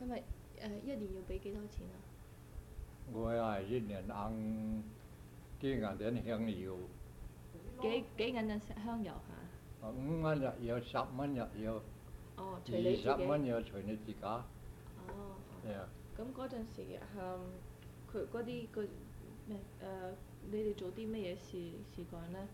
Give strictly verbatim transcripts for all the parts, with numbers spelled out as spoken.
咪誒一年要俾幾多錢啊？ 我係一年硬幾銀點香油， 幾幾銀嘅香油嚇？ 啊五蚊日有，十蚊日有， 哦， 二隨你自己。 十蚊有隨你自家。 哦。 係啊。 咁嗰陣時誒，佢嗰啲個咩誒？你哋做啲咩嘢事事幹咧？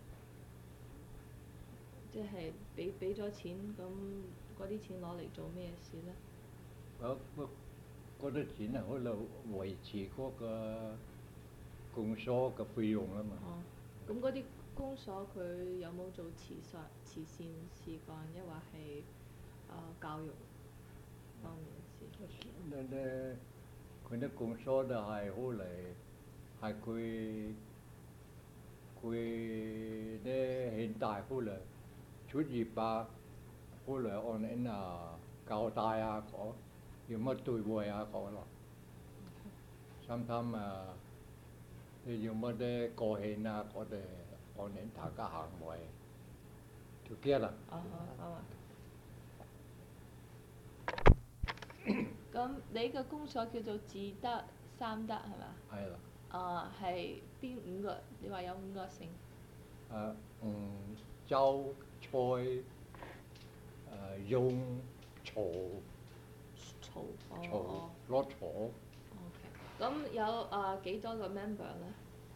即係俾俾咗錢，咁嗰啲錢攞嚟做咩事咧？ 嗰嗰嗰啲錢係可能維持嗰個公所嘅費用啊嘛。 哦。咁嗰啲公所佢有冇做慈善慈善事幹，抑或係誒教育方面嘅事？ 咧咧，佢啲公所就係好嚟，係佢佢啲現代好嚟出業啊，好嚟按呢啊交代啊講，要乜對外啊講咯。sometimes 啊，你要乜啲過慶啊，我哋按呢大家行為，together。 啊哈，啱啊。咁你嘅公所叫做智德三德係嘛？ 係啦。 啊，係邊五個？你話有五個姓？ 誒，嗯，周、蔡、誒、雍、曹。 曹。 曹哦。 攞曹。 OK。咁有誒幾多個 member 咧？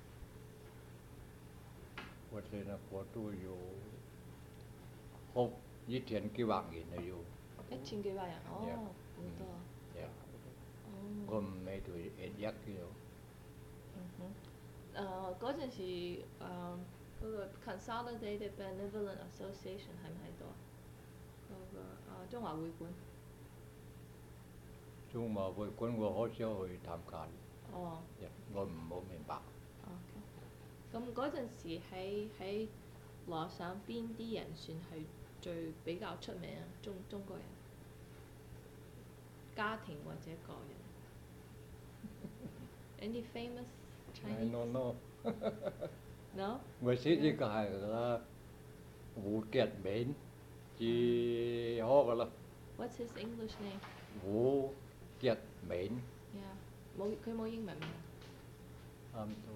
我哋呢個都有好一千幾百人啊要。 一千幾百人，哦，好多。 係啊。 哦。 我唔係對一億嘅。 嗯哼。誒嗰陣時誒嗰個 Consolidated Benevolent Association 喺唔喺度啊？嗰個誒中華會館。 中華會館我好少去參加。 哦。 我唔好明白。 OK。咁嗰陣時喺喺羅省邊啲人算係最比較出名啊？中中國人，家庭或者個人。Any famous Chinese? I don't know. No? 我識呢個係個胡傑明，至好噶啦。 What's his English name? 胡傑明。 Yeah，冇佢冇英文名。 啱到。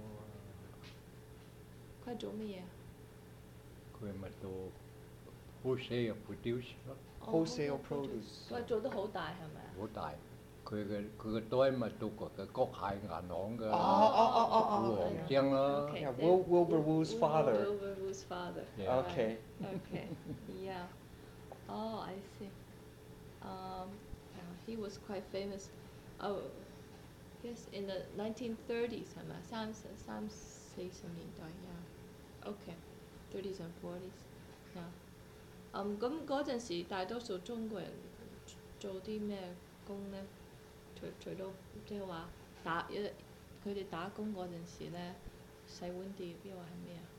佢係做乜嘢啊？ 佢咪做 wholesale produce 咯。 wholesale produce。 佢做得好大係咪啊？ 好大，佢嘅佢嘅袋咪到個嘅國際銀行嘅。 哦哦哦哦哦。 胡鴻章啦。 Yeah, Wil Wilbur Wu's father. Wilbur Wu's father. Yeah. Okay. Okay. Yeah. Oh, I see. Um, yeah, he was quite famous. Oh, yes, in the nineteen thirties 係咪？三三四十年代，yeah. Okay, thirties and forties, yeah. 嗯，咁嗰陣時大多數中國人做啲咩工咧？除除咗即係話打一，佢哋打工嗰陣時咧，洗碗碟，抑或係咩啊？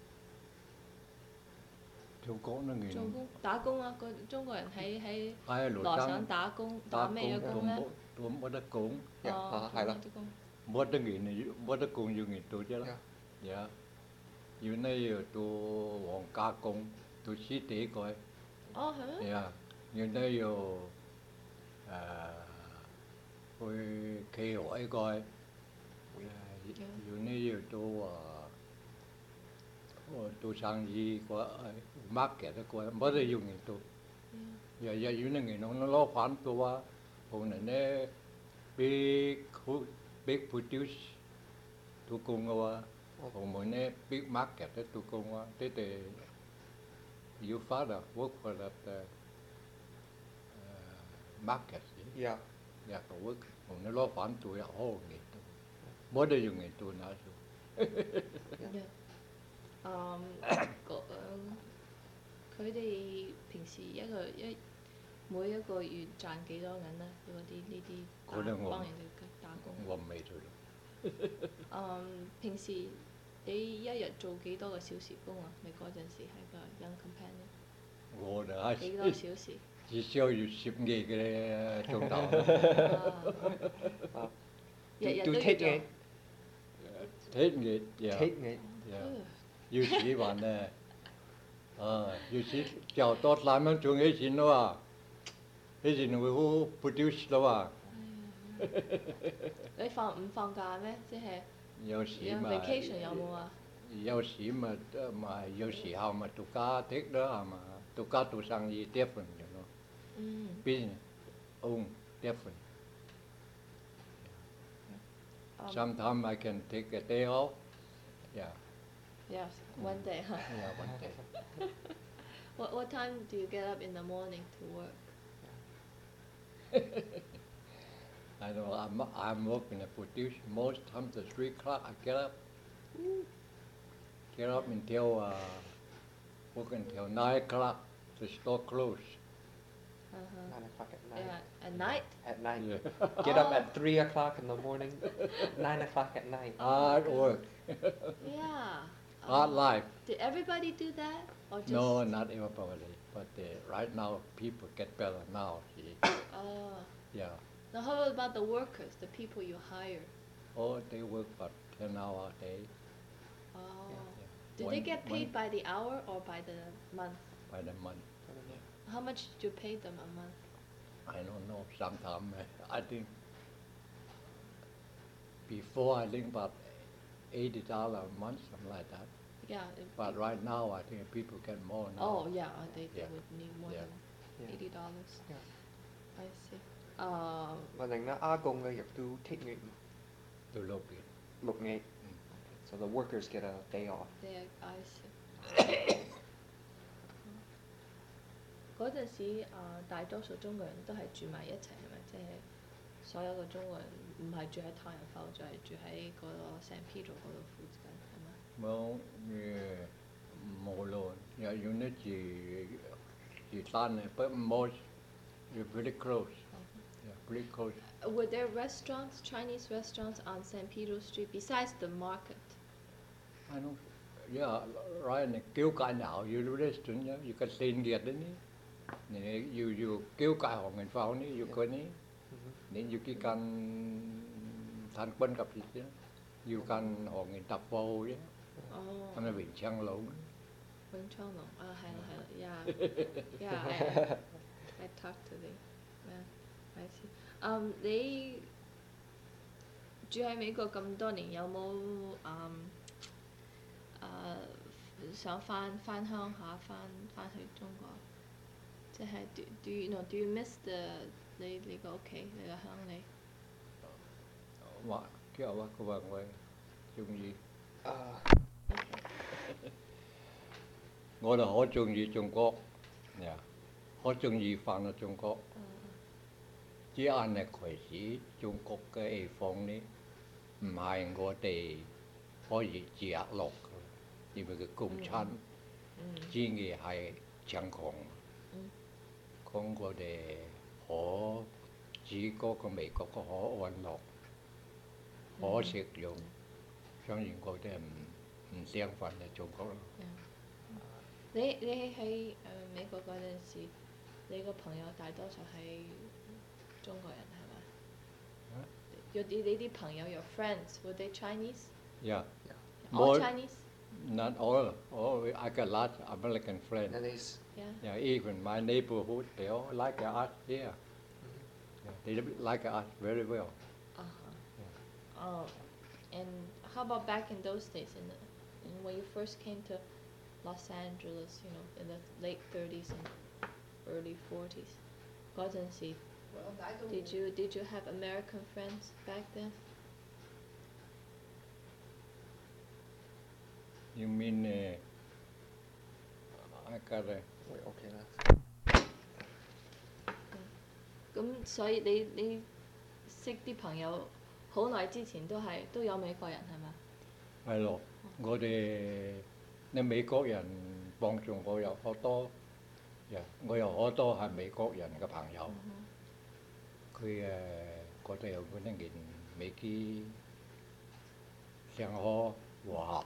做工都做工打工啊！個中國人喺喺喺羅省打工，打咩嘅工咧？ 做冇得工。 哦， 係啦。 冇得研啊，冇得工要研做啫啦。呀，要呢要做黃加工，做屍體個。 哦，係咩？ 呀，要呢要誒去企海個，誒要呢要做啊。做生意個 market 個，冇得用嚟做。日日要呢銀行攞款做啊，後嚟呢 big big produce 做工嘅話，後嚟呢 big market 都做工啊，即係要發啊 work for that market。 Yeah. Yeah, work 後嚟攞款做又好嘅，冇得用嚟做那做。 嗯，個佢哋平時一個一每一個月賺幾多銀咧？嗰啲呢啲幫人哋打工。 我唔係做。 嗯，平時你一日做幾多個小時工啊？你嗰陣時係個 young companion。 我就係幾多小時？ 至少要十二個鐘頭。 日日都要做。 睇你，呀。 睇你。 要時話呢，啊，要時較多三蚊鐘起錢咯喎，起錢會好 produce 咯喎， 你放唔放假咩？即係有時有咪 vacation 有冇啊？ 有時咪咪有時候咪度假的咯係嘛，度假做生意 different you know 嗯 business own different. Um, Sometimes I can take a day off. Yeah, yes, one day, huh? yeah, one day. What what time do you get up in the morning to work? I know I'm I'm working at produce most times at three o'clock I get up. Get up until uh, work until nine o'clock. The store close. Uh-huh. Nine o'clock at night. Yeah, at night? At night. Yeah. Get up Oh. at three o'clock in the morning. Nine o'clock at night. Hard work. Yeah. Hard Uh, life. Did everybody do that, or just? No, not everybody. But uh, right now people get better now. See. Oh. Yeah. Now, how about the workers, the people you hire? Oh, they work for ten hours a day. Oh. Yeah. Do One- they get paid one by the hour or by the month? by the month. How much do you pay them a month? I don't know. Sometimes I think before I think about eighty dollars a month, something like that. Yeah. it- But right now I think people get more now. Oh, yeah. uh, They, they Yeah. would need more Yeah. than Yeah. eighty dollars. Yeah. I see. Uh, 我令咧阿公咧亦都 take 月 To look it. 六日 so the workers get a day off. they, I see. 嗰陣時，啊、大多數中國人都係住埋一齊，係咪？即係所有嘅中國人唔係住喺太陽埠，就係住喺嗰個 San Pedro 嗰度附近，係咪？ Well, yeah, more loan. Yeah, you need to you done it, but most you're pretty close. Yeah, pretty close. Uh, Were there restaurants, Chinese restaurants on San Pedro Street besides the market? I know. Yeah, right in the kêu cãi nào you restaurant yeah, you can xin get in it. Nè, you you kêu cãi họ người vào này, you can it. Nên you chỉ cần thành quân gặp gì chứ. You can họ người tập vô chứ. Oh. Anh là Vĩnh Trang Lũng. 永昌隆啊，係啦係啦，yeah yeah I I talked to them yeah I see。嗯，你住喺美國咁多年，有冇嗯誒想翻翻鄉下，翻翻去中國？即係 do do you know do you miss the 你你個屋企你個鄉里？ Mà kêuว่าเขาบอกว่า中意 Uh, 我哋好中意中國，呀，好中意翻到中國。只係呢開始中國嘅地方呢，唔係我哋可以接落嘅，因為佢共產嗯主義係強強。 嗯講我哋可指嗰個美國個可安樂，可食用，所以我哋唔唔相反嘅中國咯。 你你喺誒美國嗰陣時，你個朋友大多數係中國人係咪？ 啊有啲你啲朋友 your friends were they Chinese? Yeah, All more Chinese? not all. All I got lots of American friends. and it's Yeah. Yeah, even my neighborhood, they all like us here. Yeah, they like us very well. Uh-huh. Oh, and how about back in those days, in, the, in when you first came to Los Angeles, you know, in the late thirties and early forties? 嗰陣時 Did you did you have American friends back then? You mean uh, I got a Wait, okay 啦。 咁所以你你識啲朋友好耐之前都係都有美國人係咪？ 係咯，我哋你美國人幫助我有好多，呀我有好多係美國人嘅朋友，佢誒覺得有嗰啲件美基上好和合。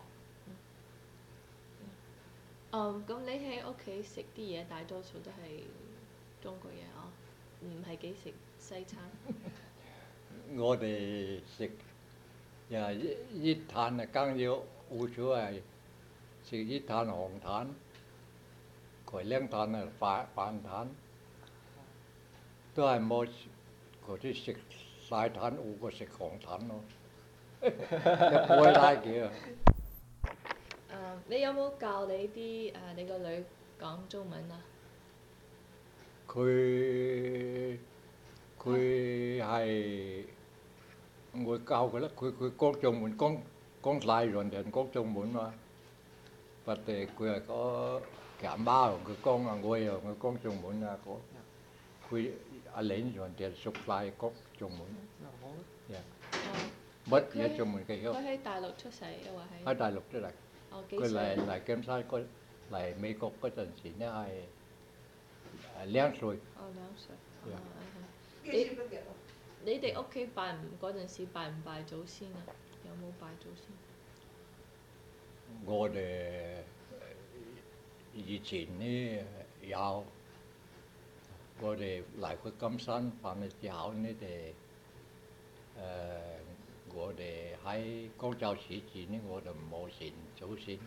嗯，咁你喺屋企食啲嘢大多數都係中國嘢啊，唔係幾食西餐。 我哋食呀一一攤啊，梗要好少係食一攤紅攤，佢兩攤啊飯飯攤，都係冇嗰啲食晒炭好過食紅炭咯，一杯拉嘅。 誒，你有冇教你啲誒你個女講中文啊？ 佢佢係我教佢啦，佢佢講中文講講曬完全講中文嘛，或者佢係có cái阿媽同佢講啊，我又佢講中文啊，個佢阿玲完全熟曬講中文，呀，乜嘢中文嘅佢曉？ 喺大陸出世，抑或喺？ 喺大陸出嚟， 哦，幾佢歲？ 嚟嚟金沙嗰嚟美國嗰陣時咧係誒兩歲。 哦，兩歲。哦， 呀係係你你哋屋企拜唔嗰陣時拜唔拜祖先啊？有冇拜祖先？ 我哋以前呢有，我哋嚟過金山辦嘅時候呢，哋誒我哋喺廣州市住呢，我哋冇信祖先。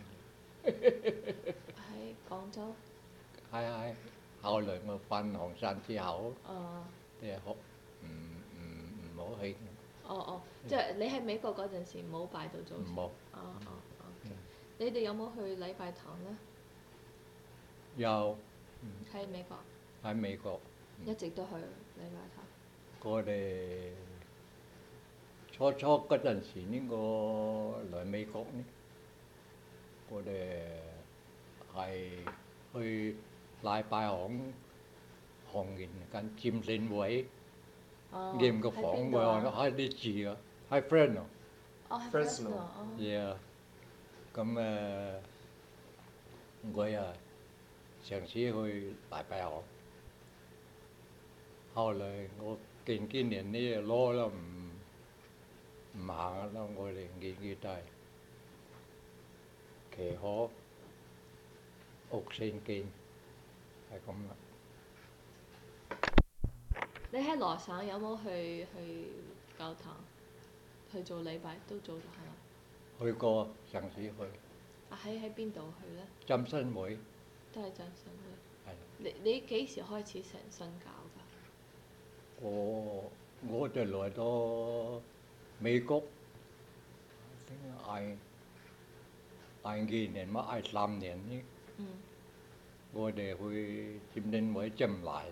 喺廣州。 係係，後來我返紅山之後， 哦。 即係學唔唔唔好興。 哦哦，即係你喺美國嗰陣時冇拜到祖先。 冇。 哦哦，OK。你哋有冇去禮拜堂咧？ 有。 喺美國。 喺美國。 一直都去禮拜堂。 我哋初初嗰陣時呢，我嚟美國呢，我哋係去禮拜堂行完間佔領會，驗個房喎，喺啲字啊，喺 Fresno。 哦，喺 Fresno。 哦。 Yeah，咁誒，我啊嘗試去禮拜堂。後來我近幾年呢攞啦唔唔行啦，我哋年紀大，騎可屋聖經係咁啦。 你喺羅省有冇去去教堂去做禮拜？都做咗係嘛？ 去過嘗試去。 啊，喺喺邊度去咧？ 浸信會。 都係浸信會。 係。 你你幾時開始成信教㗎？ 我我哋來到美國，嗌嗌幾年嘛，嗌三年呢。 嗯。 我哋去佔領會就唔嚟啦。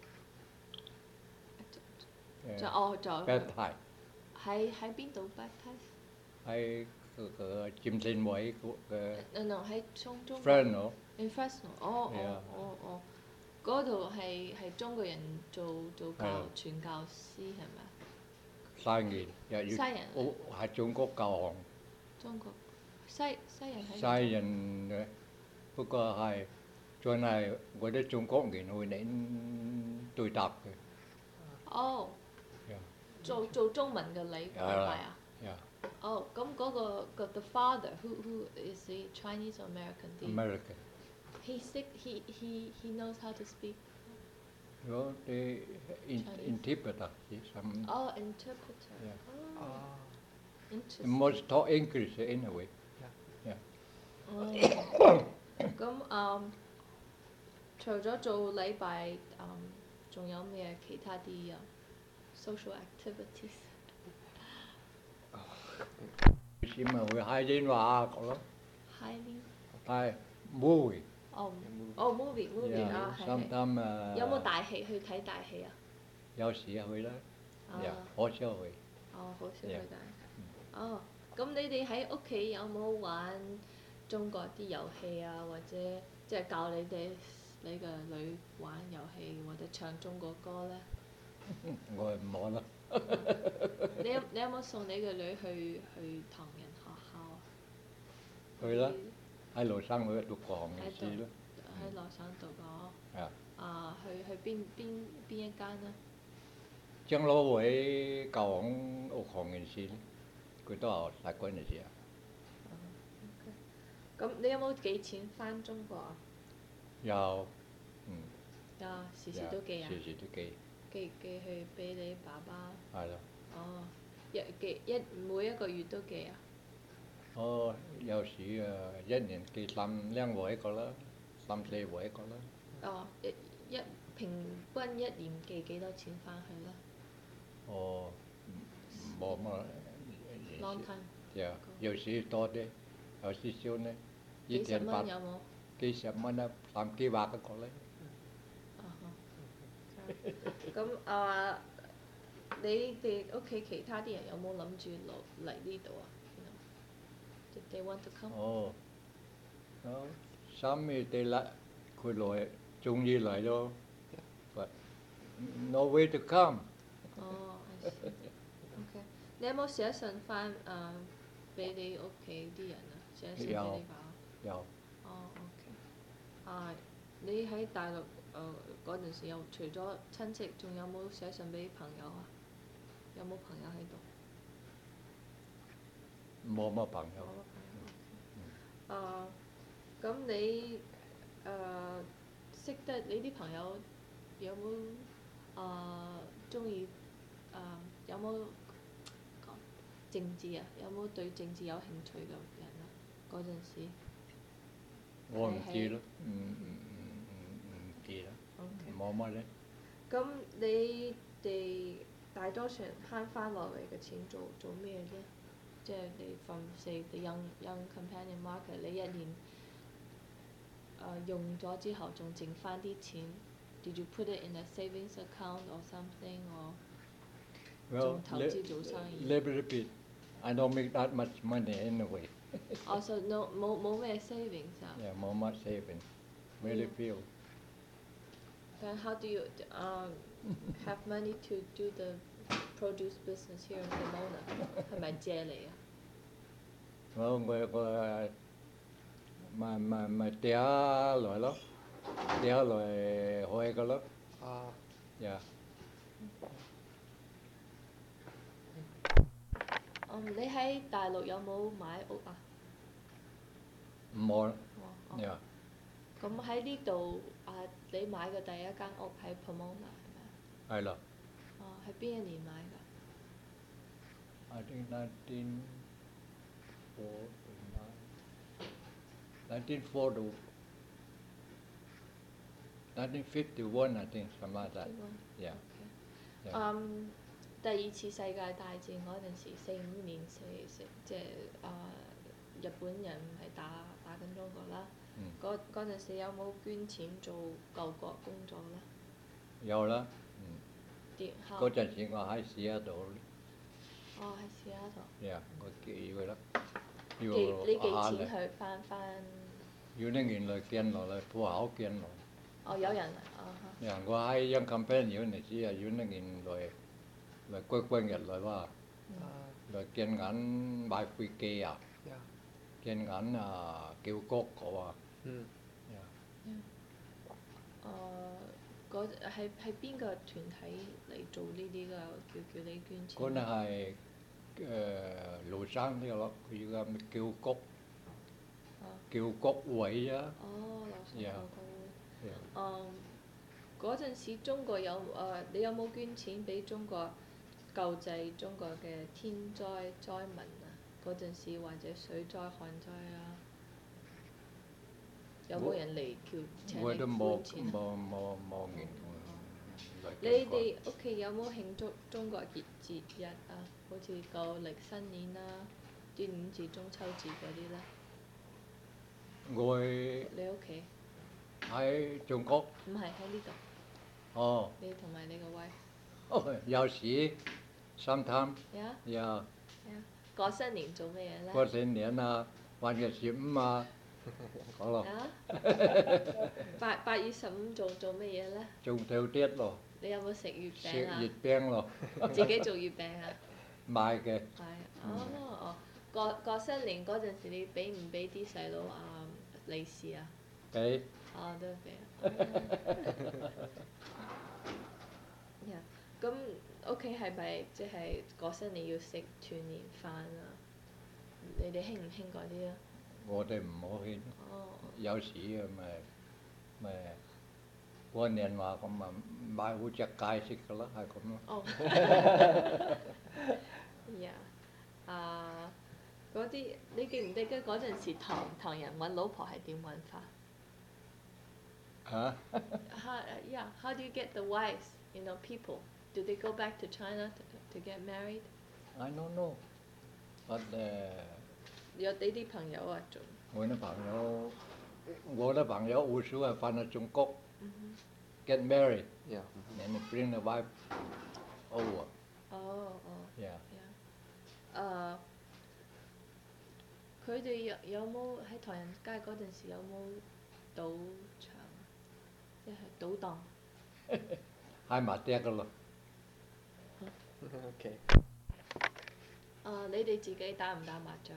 就哦就。 baptize。 喺喺邊度 baptize？ 喺嗰個佔領會嘅。 no no 喺中中。 Fresno。 in Fresno，哦哦哦哦，嗰度係係中國人做做教傳教師係咪啊？ 西人又要。 西人。 哦，係中國教行。 中國西西人喺。 西人嘅，不過係仲係我哋中國人會嚟對答嘅。 哦。做做中文嘅禮拜啊？哦，咁嗰個個 the father who who is he Chinese or American? American. He speak he he he knows how to speak. Well, the in, interpreter. Some. Oh, interpreter. Yeah. Oh. Interesting. Most talk English anyway. Yeah. Yeah. 咁誒，除咗做禮拜，誒，仲有咩其他啲啊 social activities？ 先咪會嗨啲話講咯。 嗨啲。 係 movie。 哦哦 movie movie 啊，係係。 Sometimes 有冇大戲去睇大戲啊？ 有時去啦，又好少去。 哦，好少去大戲。哦，咁你哋喺屋企有冇玩中國啲遊戲啊？或者即係教你哋你個女玩遊戲或者唱中國歌咧？ 我冇啦。 你有你有冇送你個女去去唐人學校啊？ 去啦，喺羅生會讀過行嘅書咯。 喺羅省讀過。 係。 啊，去去邊邊邊一間啊？ 長老會教行讀行嘅書，佢都係大軍嚟嘅。 咁你有冇寄錢翻中國啊？ 有，嗯。 有，時時都寄啊？ 時時都寄。 寄寄去俾你爸爸。 係咯。 哦，一寄一每一個月都寄啊？ 哦，有時誒一年寄三兩回一個啦，三四回一個啦。 哦，一一平均一年寄幾多錢翻去咧？ 哦， 冇乜。 long time。 呀，有時多啲，有時少啲，一幾十天八蚊有冇？ 幾十蚊啊，三幾百一個咧。 啊哈。咁啊，你哋屋企其他啲人有冇諗住落嚟呢度啊？Did they want to come？ 哦，哦，三月哋嚟，佢來，終於嚟咯。But no way to come。 哦，I see。OK，你有冇寫信翻誒俾你屋企啲人啊？寫信俾你爸？ 有。 哦，OK。啊，你喺大陸誒嗰陣時，有除咗親戚，仲有冇寫信俾朋友啊？有冇朋友喺度？ 冇乜朋友。 冇乜朋友。啊，咁你誒識得你啲朋友有冇啊中意啊有冇講政治啊？有冇對政治有興趣嘅人啊？嗰陣時。 我唔知咯，唔唔唔唔唔知啦，冇乜咧。 咁你哋大多數人慳翻落嚟嘅錢做做咩啫？即係你 from say the young young companion market，你一年誒、呃、用咗之後，仲剩翻啲錢。Did you put it in a savings account or something or 仲投資做生意 little bit. I don't make that much money anyway. 哦，所以 no 冇冇咩 savings 啊 Yeah,冇乜 saving. Very few. Then how do you um, have money to do the produce business here in Pomona？ 係咪借嚟啊？ 我我我咪咪咪借來咯，借來開個咯。 啊， Yeah. 嗯，你喺大陸有冇買屋啊？ 冇。 哦。 Yeah. 咁喺呢度啊，你買嘅第一間屋喺 Pomona 係咪啊？ 係啦。 哦，係邊一年買㗎？ I think nineteen four nineteen forty nineteen fifty one I think something like that. Yeah. Okay. Yeah. 嗯，第二次世界大戰嗰陣時，四五年四四即係啊日本人係打打緊中國啦。嗰嗰陣時有冇捐錢做救國工作咧？ 有啦。嗯。 啲嗰陣時我喺市嗰度。 哦，喺試下度。 Yeah，我寄佢啦。 寄你寄錢去翻翻。 要拎原來見落嚟，鋪口見落。 哦，有人啊！啊哈。 呀，我喺央 campaign 嗰陣時啊，要拎原來來歸歸日來話，來見緊買飛機啊，見緊啊叫國個啊。 嗯。 呀。 誒，嗰係係邊個團體嚟做呢啲㗎？叫叫你捐錢。 嗰陣係誒盧生呢個咯，佢個咩叫國叫國會啊。 哦，劉生教國會。 呀。 嗯，嗰陣時中國有誒，你有冇捐錢俾中國救濟中國嘅天災災民啊？嗰陣時或者水災旱災啊？有冇人嚟叫請你捐錢啊？ 冇冇冇見過。 你哋屋企有冇慶祝中國節節日啊？好似舊歷新年啦、端午節、中秋節嗰啲咧？ 我你屋企？ 喺中國。 唔係喺呢度。 哦。 你同埋你個 wife。 哦，有時，sometimes。 呀。 呀。 呀。過新年做咩嘢咧？ 過新年啊，玩嘅十五啊，講咯。 啊？八八月十五做做咩嘢咧？ 中秋節咯。 你有冇食月食餅啊？ 月餅咯。 自己做月餅啊？ 買嘅。 係。哦哦，過過新年嗰陣時，你俾唔俾啲細佬啊利是啊？ 俾。 哦，都俾。呀，咁屋企係咪即係過新年要食團年飯啊？你哋興唔興嗰啲啊？ 我哋唔好興。 哦。有時啊咪咪過年話咁咪買好隻雞食㗎啦，係咁咯。 哦。呀，啊，嗰啲你記唔記得嗰陣時唐唐人揾老婆係點揾法？ 嚇 ？How yeah? How do you get the wives? You know, people. Do they go back to China to to get married? I don't know. But uh, 有你啲朋友啊做， 我的朋友，我的朋友有時係翻到中國嗯 get married Yeah. and bring the wife over. 哼，哦哦 Yeah. ，yeah，誒，佢哋有有冇喺唐人街嗰陣時有冇賭場啊？即係賭檔。 hai mặt tiếc rồi. Okay. 誒，你哋自己打唔打麻雀？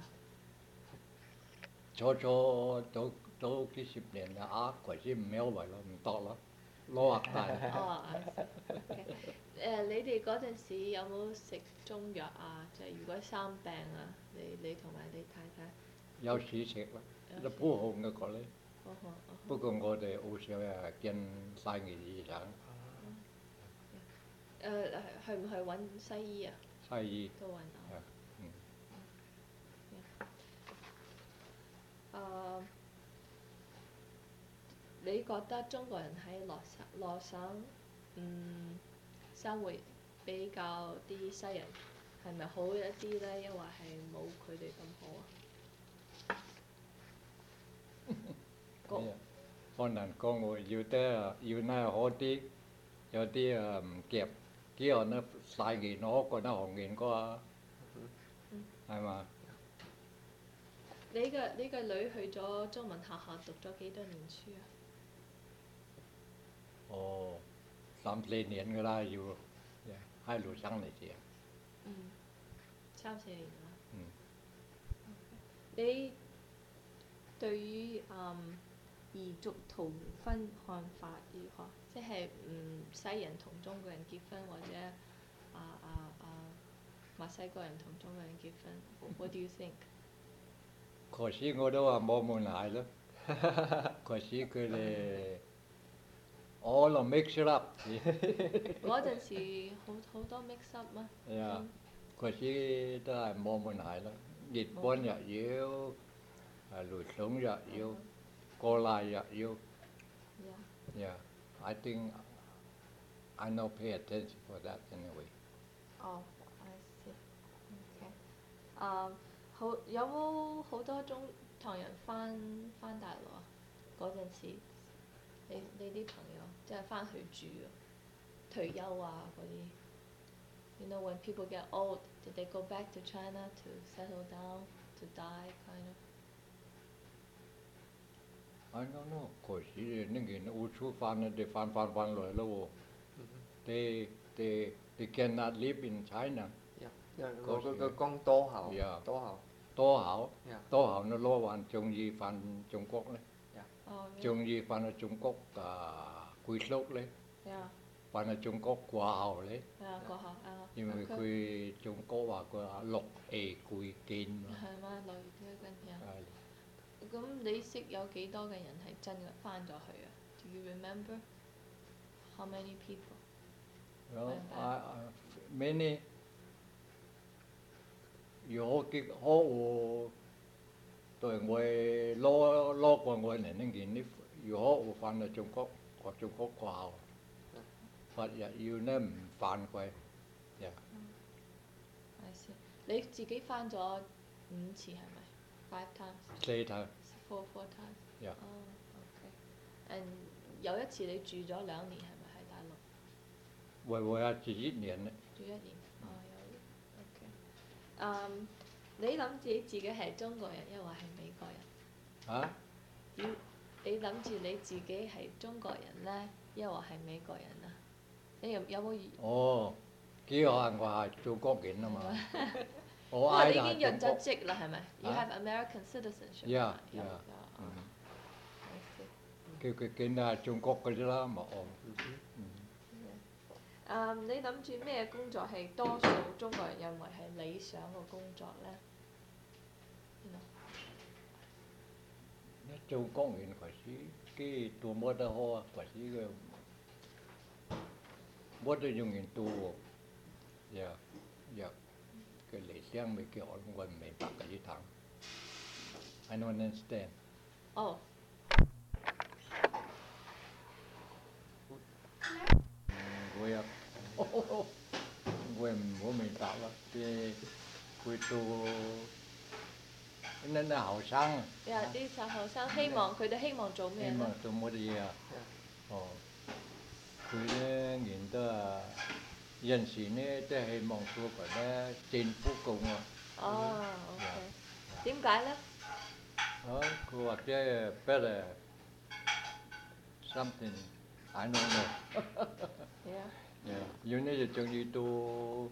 初初早早幾十年啦，啊，嗰時唔係為咯，唔得咯，攞下大。 哦，I see，OK。誒，你哋嗰陣時有冇食中藥啊？即係如果生病啊，你你同埋你太太。 有時食啦，都有時鋪紅嘅個咧。 哦呵哦呵不過我哋好少啊見西醫醫生， 誒去唔去揾西醫啊？ 西醫都揾係啊。 嗯誒，你覺得中國人喺羅省羅省嗯生活比較啲西人係咪好一啲咧？抑或係冇佢哋咁好啊？個係啊可能講我要得要那好啲，有啲誒唔夾，之後呢細年我覺得紅年個嗯係嘛？ 你嘅你嘅女去咗中文學校讀咗幾多年書啊？ 哦，三四年㗎啦，要喺路生嚟嘅。 嗯，三四年啦。 嗯， 你對於嗯異族同婚看法如何？即係嗯西人同中國人結婚，或者啊啊啊墨西哥人同中國人結婚 ？What do you think？ 嗰時我都話冇問題咯，嗰時佢哋 all are mixed up。 嗰陣時好好多 mix up 嗎？ 係啊嗯， 嗰時都係冇問題咯，日本又要，啊盧松又要，過來又要。 Yeah. Yeah, I think I no pay attention for that anyway. 哦，I see。OK。啊，好有冇好多中唐人翻翻大陸啊？嗰陣時，你你啲朋友即係翻去住啊，退休啊嗰啲。You know when people get old, did they go back to China to settle down, to die, kind of? I don't know, 嗰時呢件澳洲翻咧，哋翻翻翻來咯喎。They they they cannot live in China. Yeah. Yeah. Có Có sự- có con Tô Hảo. Yeah. Tô Hảo. 多考 Yeah. 多考nó lo hoàn中意翻中國咧， 哦中意翻去中國啊歸宿咧， ，yeah， 翻去中國掛號咧， yeah，過後啊， 因為佢中國話佢話六氣歸建嘛。 係嘛，落雨嗰陣呀。 係咁你識有幾多嘅人係真嘅翻咗去啊？Do you remember how many people？ Well, Went back. I, I, many 有幾可有對我攞攞過我嚟呢件呢，如果我翻去中國，我中國掛號，發日要呢唔犯規，呀， I see。你自己翻咗五次係咪？Five times。 四睇 Four four times。 呀， 哦，OK。And 有一次你住咗兩年係咪喺大陸？ 為為啊住一年咧， 住一年。哦，有。OK。嗯，你諗自己自己係中國人，抑或係美國人？ 啊， 要你諗住你自己係中國人咧，抑或係美國人啊？你有有冇遇？ 哦，幾可能我係做國人啊嘛，我不過嗌你已經入就係中國咗職啦，係咪？You 啊 have American citizenship。 Yeah, 有 yeah. 有嗯 I see。 佢佢見係中國嘅啫啦，冇哦，嗯。 誒，你諗住咩工作係多數中國人認為係理想嘅工作咧？ 做公園嗰時，cáiตัว摸得好啊，嗰時個摸得用人多喎，呀呀，個理想咪叫我我唔明白嘅呢堂，I don't understand。 哦。 我呀，我唔好明白啦，啲啲佢做นั่นน่ะ後生， 你話啲細後生希望佢哋希望做咩咧？ 希望做乜嘢啊？ Yeah. 哦，佢咧現都啊有陣時咧都係希望做佢咧政府工啊。 哦，OK，點解咧？ 哦，佢或者 better something I don't know。 Yeah. Yeah，有呢就中意做，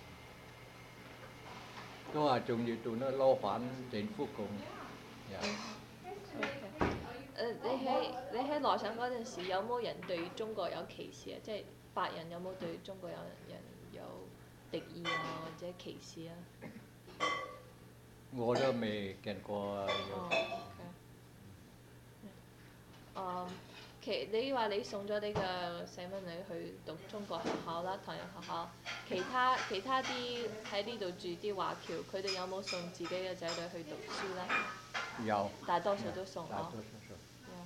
都係中意做呢攞返政府工。Yeah。 OK，誒你喺你喺羅省嗰陣時，有冇人對中國有歧視啊？即係白人有冇對中國有人有敵意啊，或者歧視啊？ 我都未見過哦有。 ，OK。誒，其你話你送咗你個細蚊女去讀中國學校啦，唐人學校，其他其他啲喺呢度住啲華僑，佢哋有冇送自己嘅仔女去讀書咧？ 有。 大多數都送哦。 大多數送。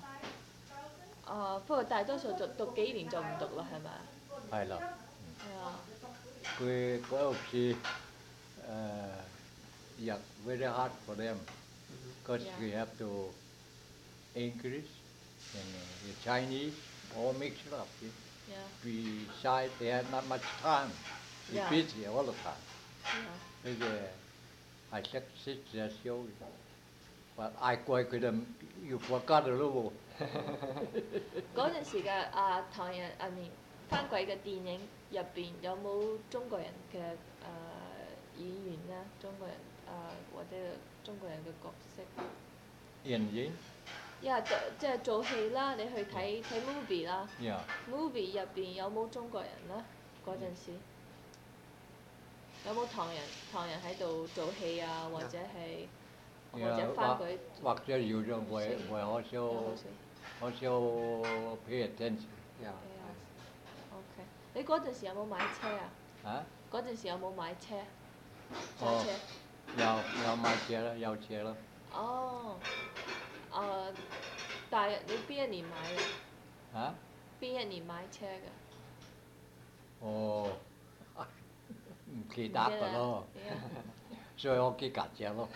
啊，不過大多數讀讀幾年就唔讀啦，係咪啊？ 係啦。 係啊。 佢嗰時誒入 very hard for them because we have to English and uh, Chinese all mixed up. Yeah. Besides, they had not much time. They Yeah. busy all the time. Yeah. Bây giờ I said six years old, but I quite could have you forgot a little. 嗰陣時嘅啊唐人啊面翻鬼嘅電影入邊有冇中國人嘅誒、呃、演員咧？中國人誒、呃、或者中國人嘅角色？ 演員。 因為即係做戲啦，你去睇睇 movie 啦 Yeah. ，movie 入邊有冇中國人咧？嗰陣時有冇唐人唐人喺度做戲啊？或者係或者翻鬼？ 或者要咗我我好少好少 pay attention。 Yeah. OK， 你嗰陣時有冇買車啊？ 啊？ 嗰陣時有冇買車？揸哦車？ 有有買車啦，有車啦。 哦，誒，大約你邊一年買嘅？ 啊？ 邊一年買車嘅？ 哦，唔記得㗎咯，所以我記架車咯。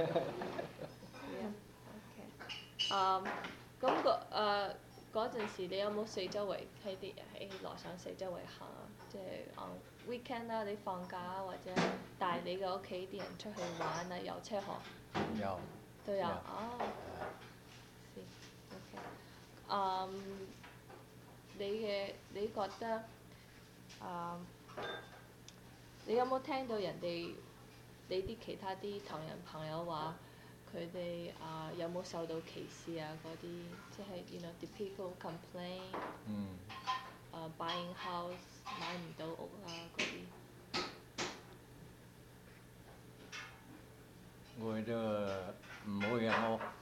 OK，誒，咁個誒嗰陣時，你有冇四周圍喺啲喺羅省四周圍行啊？即係誒 weekend 啦，你放假啊，或者帶你嘅屋企啲人出去玩啊，遊車河？ 有。 都有。 有哦。是。OK。誒，你嘅你覺得誒，你有冇聽到人哋你啲其他啲唐人朋友話佢哋啊有冇受到歧視啊嗰啲，即係 you know the people complain， 嗯。 誒 buying house 買唔到屋啊嗰啲。 我都唔會啊！我